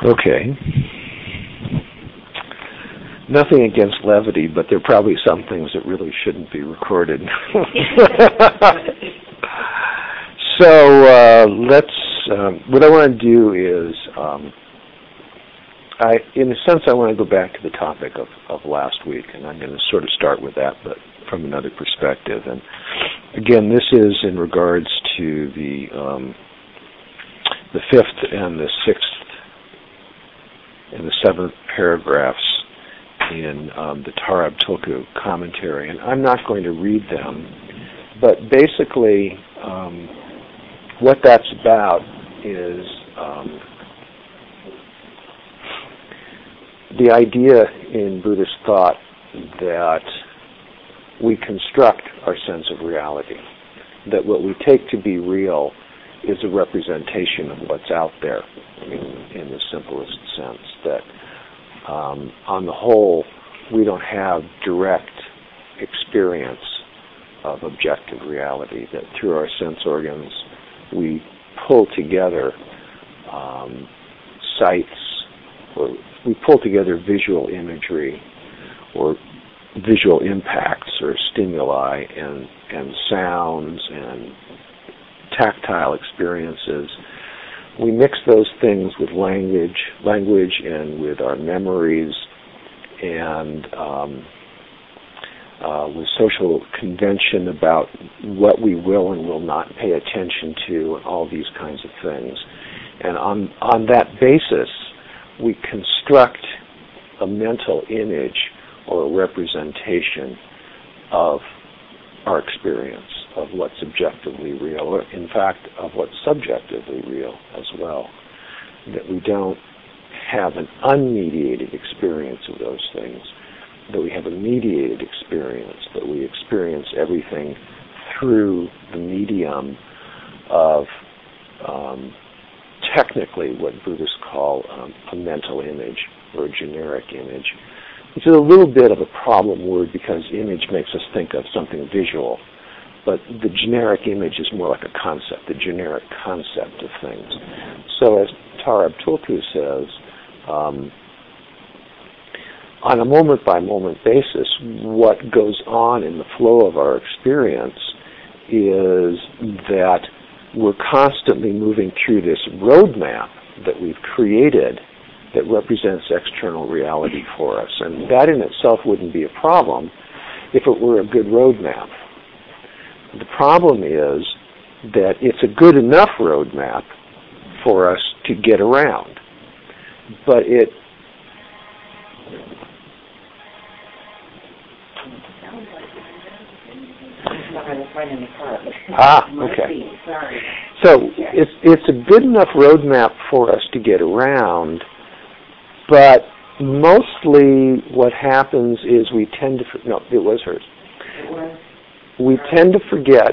Okay. Nothing against levity, but there are probably some things that really shouldn't be recorded. So what I want to do is, in a sense, I want to go back to the topic of last week, and I'm going to sort of start with that, but from another perspective. And again, this is in regards to the fifth and the sixth and the seventh paragraphs in the Tarab Tulku commentary. And I'm not going to read them, but basically what that's about is the idea in Buddhist thought that we construct our sense of reality, that what we take to be real is a representation of what's out there, in the simplest sense, that on the whole, we don't have direct experience of objective reality, that through our sense organs, we pull together sights, or we pull together visual imagery, or visual impacts, or stimuli, and sounds, and tactile experiences. We mix those things with language and with our memories, and with social convention about what we will and will not pay attention to, and all these kinds of things. And on that basis, we construct a mental image or a representation of our experience, of what's objectively real, or in fact, of what's subjectively real as well. That we don't have an unmediated experience of those things, that we have a mediated experience, that we experience everything through the medium of technically what Buddhists call a mental image, or a generic image, which is a little bit of a problem word because image makes us think of something visual. But the generic image is more like a concept, the generic concept of things. So as Tarab Tulku says, on a moment-by-moment basis, what goes on in the flow of our experience is that we're constantly moving through this roadmap that we've created that represents external reality for us. And that in itself wouldn't be a problem if it were a good roadmap. The problem is that it's a good enough roadmap for us to get around. But it... Okay. So it's a good enough roadmap for us to get around, but mostly what happens is we tend to... No, it was hers. We tend to forget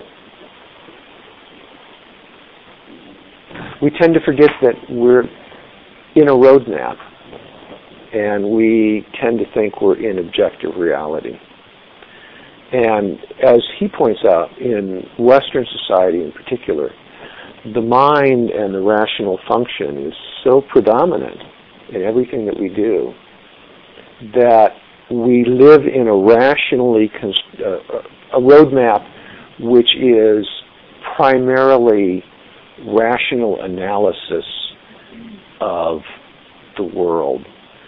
that we're in a roadmap, and we tend to think we're in objective reality. And as he points out, in Western society in particular, the mind and the rational function is so predominant in everything that we do that we live in a rationally a roadmap which is primarily rational analysis of the world,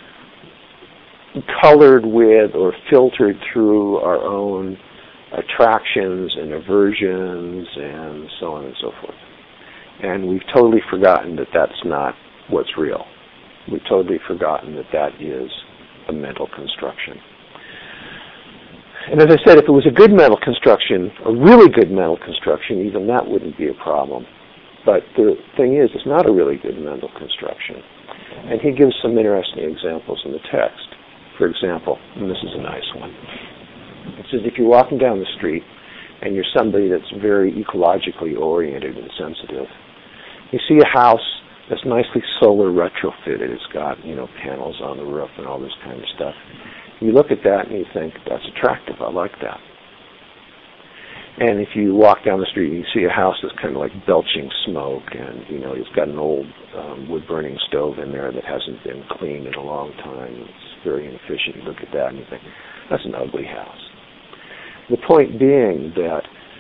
colored with or filtered through our own attractions and aversions and so on and so forth. And we've totally forgotten that that's not what's real. We've totally forgotten that that is a mental construction. And as I said, if it was a good mental construction, a really good mental construction, even that wouldn't be a problem. But the thing is, it's not a really good mental construction. And he gives some interesting examples in the text. For example, and this is a nice one, it says if you're walking down the street and you're somebody that's very ecologically oriented and sensitive, you see a house that's nicely solar retrofitted. It's got, panels on the roof and all this kind of stuff. You look at that and you think, that's attractive. I like that. And if you walk down the street, you see a house that's kind of like belching smoke, and it's got an old wood-burning stove in there that hasn't been cleaned in a long time. It's very inefficient. You look at that and you think, that's an ugly house. The point being that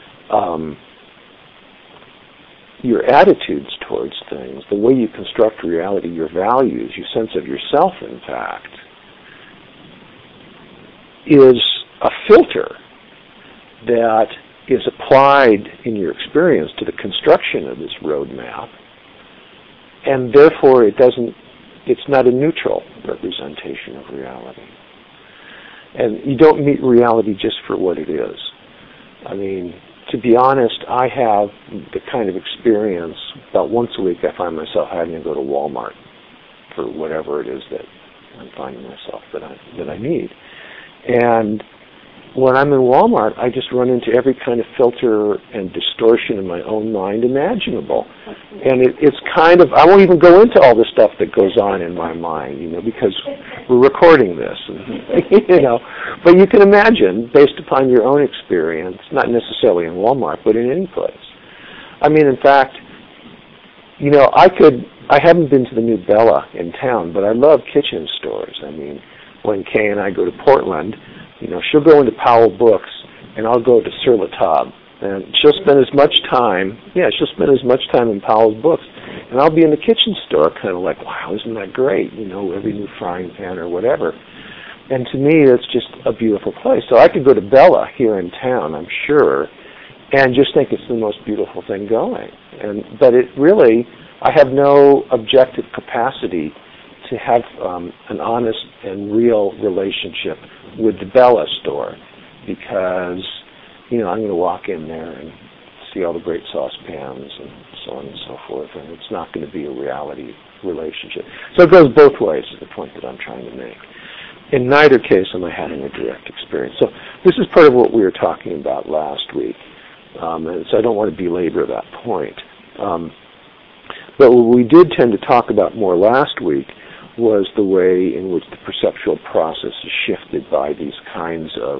your attitudes towards things, the way you construct reality, your values, your sense of yourself, in fact, is a filter that is applied in your experience to the construction of this roadmap, and therefore it's not a neutral representation of reality. And you don't meet reality just for what it is. I mean, to be honest, I have the kind of experience, about once a week I find myself having to go to Walmart for whatever it is that I'm finding myself that I need. And when I'm in Walmart, I just run into every kind of filter and distortion in my own mind imaginable. And it's kind of, I won't even go into all the stuff that goes on in my mind, because we're recording this, and, But you can imagine, based upon your own experience, not necessarily in Walmart, but in any place. I mean, in fact, I haven't been to the new Bella in town, but I love kitchen stores. I mean, when Kay and I go to Portland, she'll go into Powell Books, and I'll go to Sur La Table. And she'll spend as much time in Powell's Books. And I'll be in the kitchen store kind of like, wow, isn't that great? Every new frying pan or whatever. And to me, that's just a beautiful place. So I could go to Bella here in town, I'm sure, and just think it's the most beautiful thing going. But it really, I have no objective capacity to have an honest and real relationship with the Bella store, because I'm going to walk in there and see all the great saucepans and so on and so forth, and it's not going to be a reality relationship. So it goes both ways, is the point that I'm trying to make. In neither case am I having a direct experience. So this is part of what we were talking about last week, and so I don't want to belabor that point. But what we did tend to talk about more last week was the way in which the perceptual process is shifted by these kinds of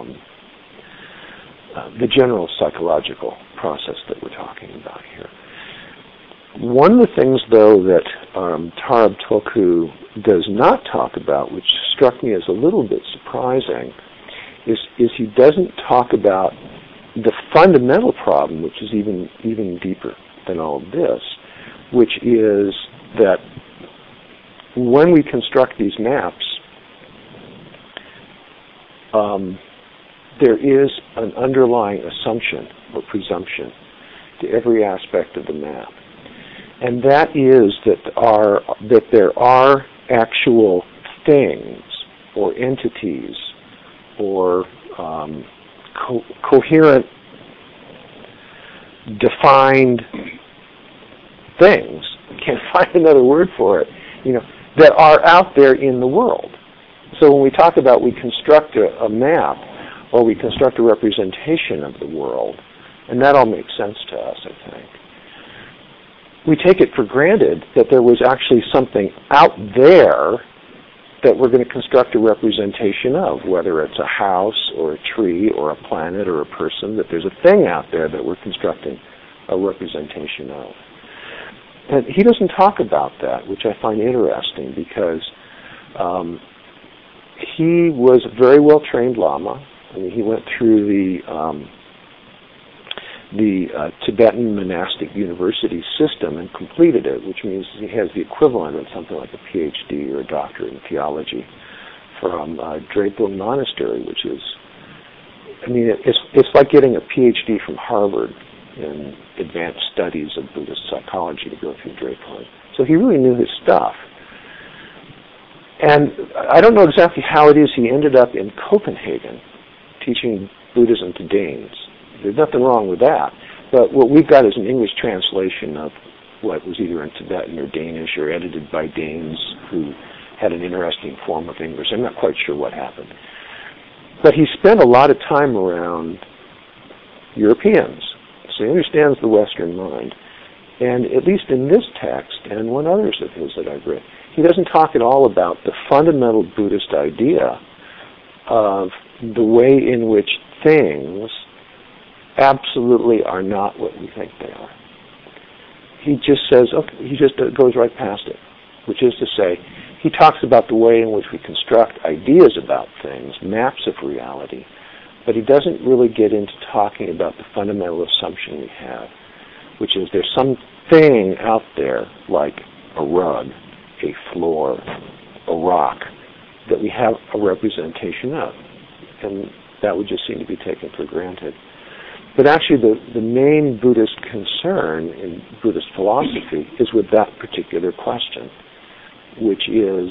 the general psychological process that we're talking about here. One of the things, though, that Tarab Tulku does not talk about, which struck me as a little bit surprising, is he doesn't talk about the fundamental problem, which is even deeper than all of this, which is that when we construct these maps, there is an underlying assumption or presumption to every aspect of the map. And that is that there are actual things or entities or coherent, defined things, can't find another word for it, that are out there in the world. So when we talk about we construct a map or we construct a representation of the world, and that all makes sense to us, I think, we take it for granted that there was actually something out there that we're going to construct a representation of, whether it's a house or a tree or a planet or a person, that there's a thing out there that we're constructing a representation of. And he doesn't talk about that, which I find interesting, because he was a very well-trained Lama. I mean, he went through the Tibetan monastic university system and completed it, which means he has the equivalent of something like a PhD or a doctorate in theology from Drepung Monastery, which is, I mean, it's like getting a PhD from Harvard in advanced studies of Buddhist psychology to go through Drepung. So he really knew his stuff. And I don't know exactly how it is he ended up in Copenhagen teaching Buddhism to Danes. There's nothing wrong with that. But what we've got is an English translation of what was either in Tibetan or Danish or edited by Danes who had an interesting form of English. I'm not quite sure what happened. But he spent a lot of time around Europeans, so he understands the Western mind. And at least in this text, and one others of his that I've read, he doesn't talk at all about the fundamental Buddhist idea of the way in which things absolutely are not what we think they are. He just says, okay, he just goes right past it, which is to say, he talks about the way in which we construct ideas about things, maps of reality, but he doesn't really get into talking about the fundamental assumption we have, which is there's something out there, like a rug, a floor, a rock, that we have a representation of. And that would just seem to be taken for granted. But actually the main Buddhist concern in Buddhist philosophy is with that particular question, which is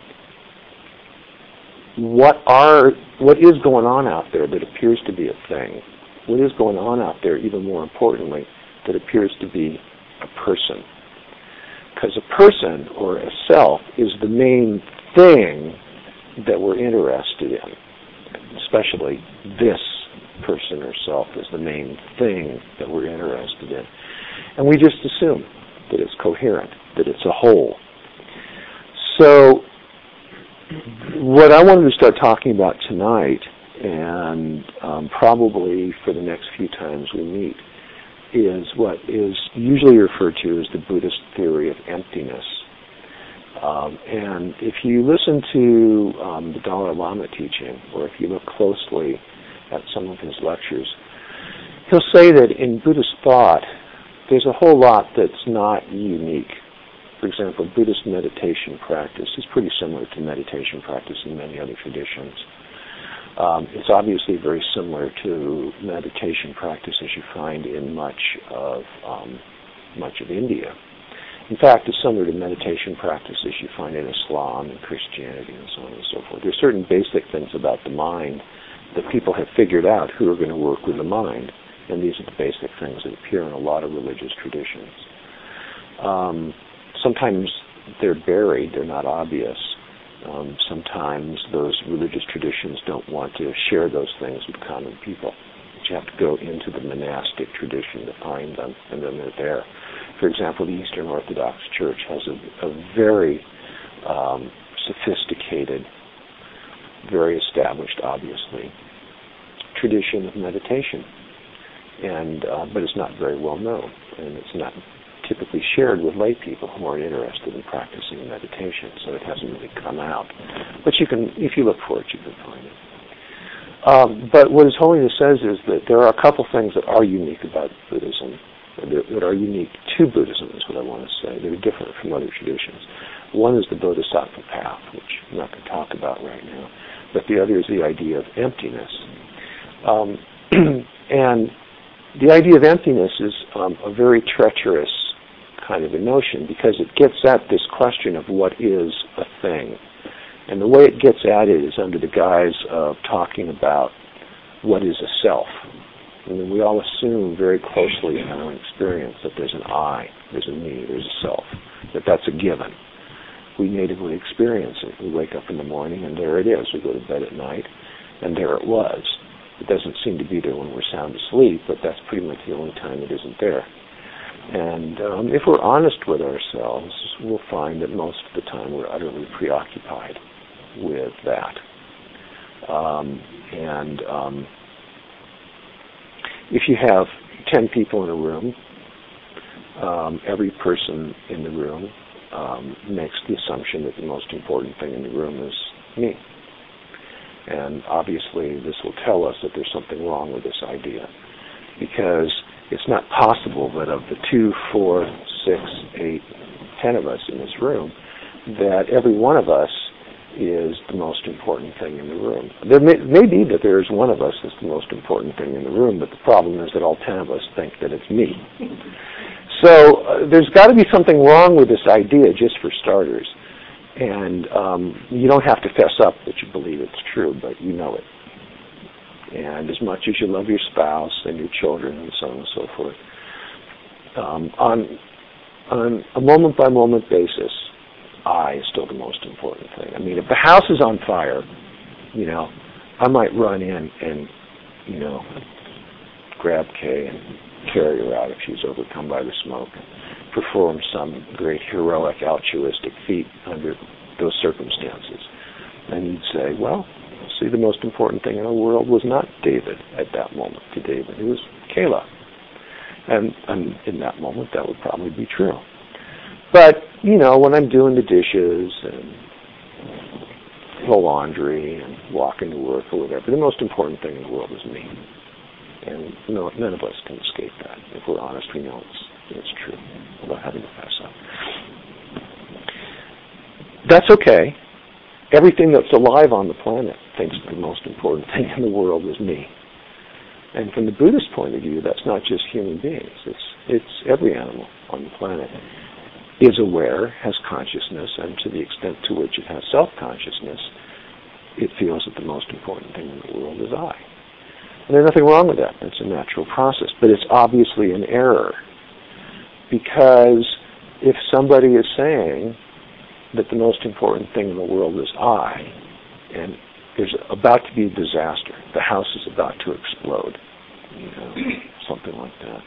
what is going on out there that appears to be a thing? What is going on out there, even more importantly, that appears to be a person? Because a person or a self is the main thing that we're interested in, especially this person or self is the main thing that we're interested in. And we just assume that it's coherent, that it's a whole. So what I wanted to start talking about tonight, and probably for the next few times we meet, is what is usually referred to as the Buddhist theory of emptiness. And if you listen to the Dalai Lama teaching, or if you look closely at some of his lectures, he'll say that in Buddhist thought, there's a whole lot that's not unique. For example, Buddhist meditation practice is pretty similar to meditation practice in many other traditions. It's obviously very similar to meditation practice as you find in much of India. In fact, it's similar to meditation practices you find in Islam and Christianity and so on and so forth. There are certain basic things about the mind that people have figured out who are going to work with the mind, and these are the basic things that appear in a lot of religious traditions. Sometimes they're buried, they're not obvious. Sometimes those religious traditions don't want to share those things with common people. But you have to go into the monastic tradition to find them, and then they're there. For example, the Eastern Orthodox Church has a very sophisticated, very established, obviously, tradition of meditation, and but it's not very well known, and it's not typically shared with lay people who are interested in practicing meditation, so it hasn't really come out. But you can, if you look for it, you can find it. But what His Holiness says is that there are a couple things that are unique about Buddhism, that are unique to Buddhism, is what I want to say. They're different from other traditions. One is the Bodhisattva path, which I'm not going to talk about right now, but the other is the idea of emptiness. And the idea of emptiness is a very treacherous kind of a notion, because it gets at this question of what is a thing. And the way it gets at it is under the guise of talking about what is a self. I mean, we all assume very closely in our own experience that there's an I, there's a me, there's a self, that that's a given. We natively experience it. We wake up in the morning and there it is. We go to bed at night and there it was. It doesn't seem to be there when we're sound asleep, but that's pretty much the only time it isn't there. And if we're honest with ourselves, we'll find that most of the time we're utterly preoccupied with that. If you have 10 people in a room, every person in the room makes the assumption that the most important thing in the room is me. And obviously this will tell us that there's something wrong with this idea, because it's not possible that of the 2, 4, 6, 8, 10 of us in this room, that every one of us is the most important thing in the room. There may be that there's one of us that's the most important thing in the room, but the problem is that all 10 of us think that it's me. So there's got to be something wrong with this idea, just for starters. And you don't have to fess up that you believe it's true, but you know it. And as much as you love your spouse and your children and so on and so forth, on a moment-by-moment basis, I is still the most important thing. I mean, if the house is on fire, I might run in and, grab Kay and carry her out if she's overcome by the smoke, and perform some great heroic altruistic feat under those circumstances. And you'd say, well, see, the most important thing in the world was not David at that moment to David. It was Kayla. And in that moment, that would probably be true. But, when I'm doing the dishes and the laundry and walking to work or whatever, the most important thing in the world is me. And none of us can escape that. If we're honest, we know it's true without having to fess up. That's okay. Everything that's alive on the planet thinks the most important thing in the world is me. And from the Buddhist point of view, that's not just human beings. It's every animal on the planet is aware, has consciousness, and to the extent to which it has self-consciousness, it feels that the most important thing in the world is I. And there's nothing wrong with that. That's a natural process. But it's obviously an error. Because if somebody is saying that the most important thing in the world is I, and there's about to be a disaster, the house is about to explode, something like that.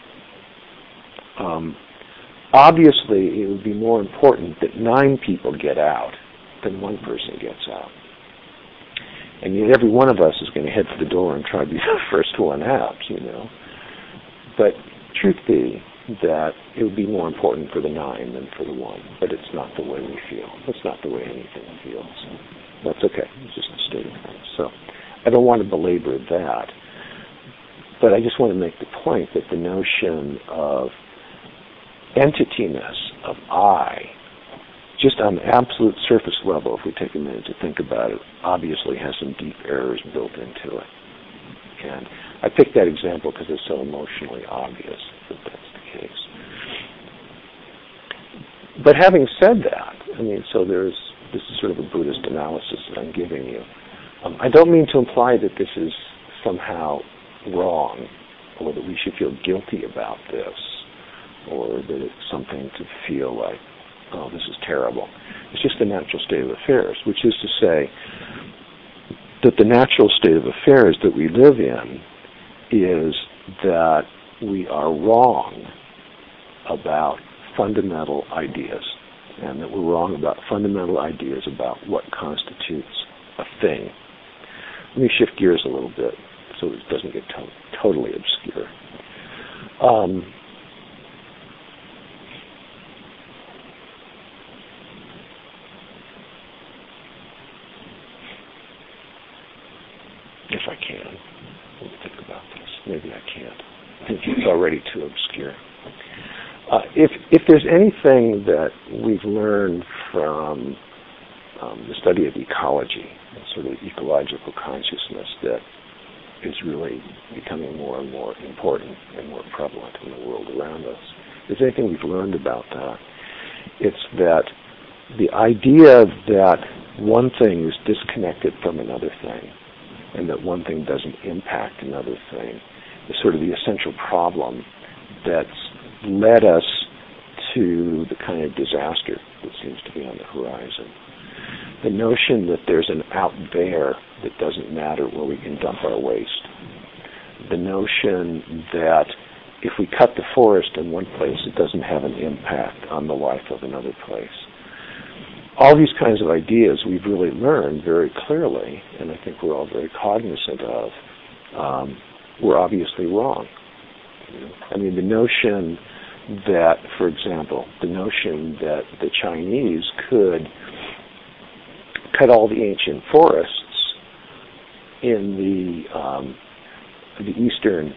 Obviously, it would be more important that 9 people get out than 1 person gets out. And yet every one of us is going to head for the door and try to be the first one out, But truth be that it would be more important for the 9 than for the 1. But it's not the way we feel. It's not the way anything feels. That's okay. It's just a state of things. So I don't want to belabor that. But I just want to make the point that the notion of entityness, of I, just on the absolute surface level, if we take a minute to think about it, obviously has some deep errors built into it. And I picked that example because it's so emotionally obvious that that's the case. But having said that, this is sort of a Buddhist analysis that I'm giving you. I don't mean to imply that this is somehow wrong, or that we should feel guilty about this, or that it's something to feel like, oh, this is terrible. It's just the natural state of affairs, which is to say that the natural state of affairs that we live in is that we are wrong about fundamental ideas, and that we're wrong about fundamental ideas about what constitutes a thing. Let me shift gears a little bit so it doesn't get totally obscure. If I can. Let me think about this. Maybe I can't. I think it's already too obscure. If there's anything that we've learned from the study of ecology, sort of ecological consciousness that is really becoming more and more important and more prevalent in the world around us, if there's anything we've learned about that, it's that the idea that one thing is disconnected from another thing, and that one thing doesn't impact another thing, is sort of the essential problem that's led us to the kind of disaster that seems to be on the horizon. The notion that there's an out there that doesn't matter where we can dump our waste. The notion that if we cut the forest in one place, it doesn't have an impact on the life of another place. All these kinds of ideas we've really learned very clearly, and I think we're all very cognizant of, were obviously wrong. The notion that, for example, the notion that the Chinese could cut all the ancient forests in the eastern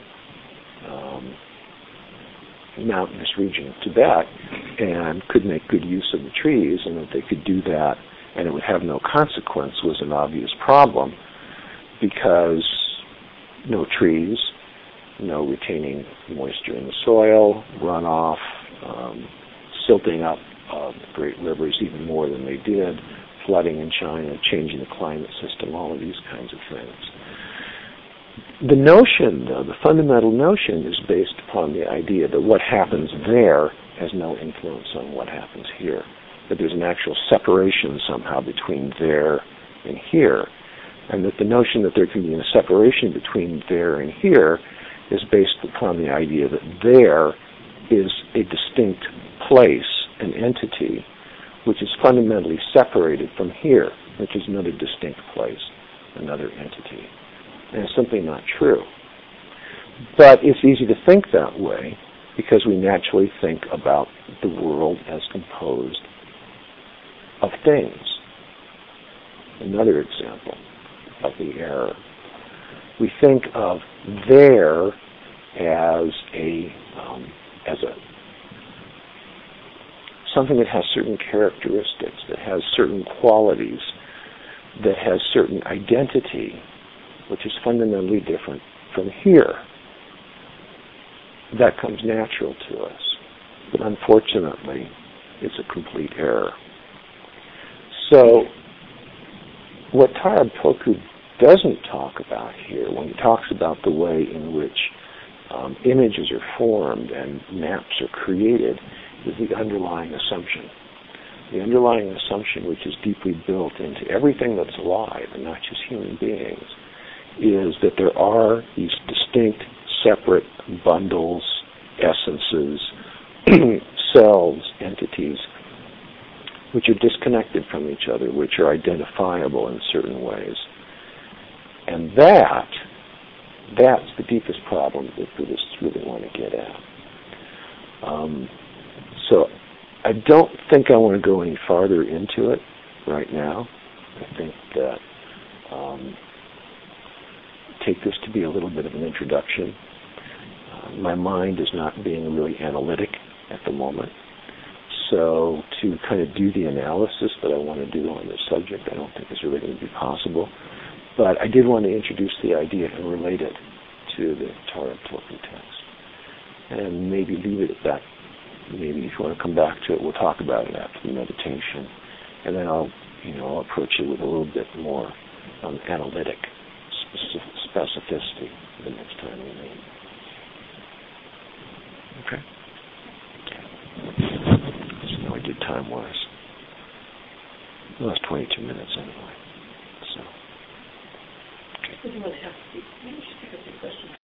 mountainous region of Tibet and could make good use of the trees, and that they could do that and it would have no consequence, was an obvious problem, because no trees, no retaining moisture in the soil, runoff, silting up great rivers even more than they did, flooding in China, changing the climate system, all of these kinds of things. The notion, though, the fundamental notion is based upon the idea that what happens there has no influence on what happens here, that there's an actual separation somehow between there and here, and that the notion that there can be a separation between there and here is based upon the idea that there is a distinct place, an entity, which is fundamentally separated from here, which is another distinct place, another entity. And it's simply not true. But it's easy to think that way because we naturally think about the world as composed of things. Another example of the error. We think of there as something that has certain characteristics, that has certain qualities, that has certain identity, which is fundamentally different from here. That comes natural to us. But unfortunately, it's a complete error. So, what Tara Poku doesn't talk about here, when he talks about the way in which images are formed and maps are created, is the underlying assumption. The underlying assumption, which is deeply built into everything that's alive, and not just human beings, is that there are these distinct, separate bundles, essences, cells, entities, which are disconnected from each other, which are identifiable in certain ways. And that's the deepest problem that Buddhists really want to get at. So I don't think I want to go any farther into it right now. I think that take this to be a little bit of an introduction. My mind is not being really analytic at the moment. So to kind of do the analysis that I want to do on this subject, I don't think is really going to be possible. But I did want to introduce the idea and relate it to the Tara Poku text. And maybe leave it at that. Maybe if you want to come back to it, we'll talk about it after the meditation. And then I'll approach it with a little bit more analytic specificity the next time we meet. Okay? So now I did time-wise. Well, that's 22 minutes anyway. So. Okay.